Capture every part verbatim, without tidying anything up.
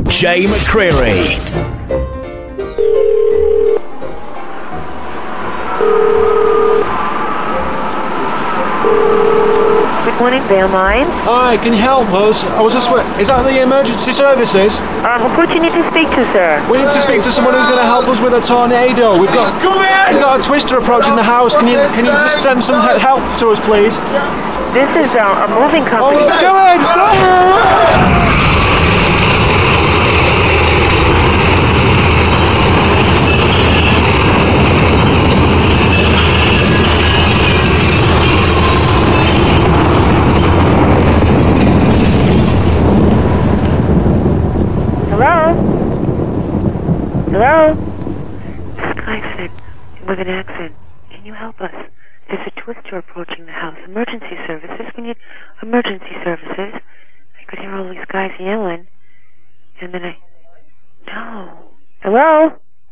Jay McCreary. Good morning, Vale Mine. Hi, can you help us? I was just... Is that the emergency services? Um, who do you need to speak to, sir? We need to speak to someone who's going to help us with a tornado. We've got, we've got a twister approaching the house. Can you can you just send some he- help to us, please? This is uh, a moving Oh, company. it's coming! Stop! Hello? Hello? This guy said, with an accent, can you help us? There's a twister approaching the house. Emergency services? We need emergency services. I could hear all these guys yelling. And then I... No. Hello?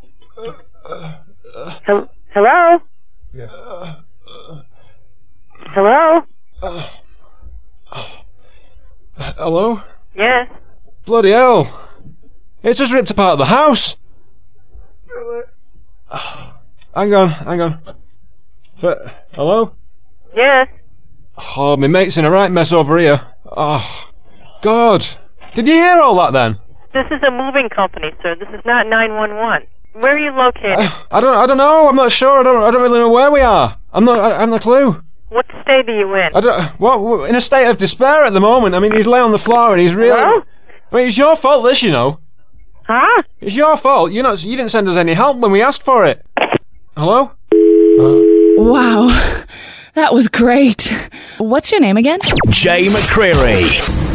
Hel- Hello? Hello? Hello? Yes? Bloody hell! It's just ripped apart the house! Hang on, hang on. F- Hello? Yes? Oh, my mate's in a right mess over here. Oh, God. Did you hear all that then? This is a moving company, sir. This is not nine one one. Where are you located? I don't, I don't know. I'm not sure. I don't, I don't really know where we are. I'm not, I, I haven't a clue. What state are you in? I don't, what, what, in a state of despair at the moment. I mean, he's lay on the floor and he's really... Hello? I mean, it's your fault, this, you know. Huh? It's your fault. You're not, you didn't send us any help when we asked for it. Hello? Wow, that was great. What's your name again? Jay McCreary.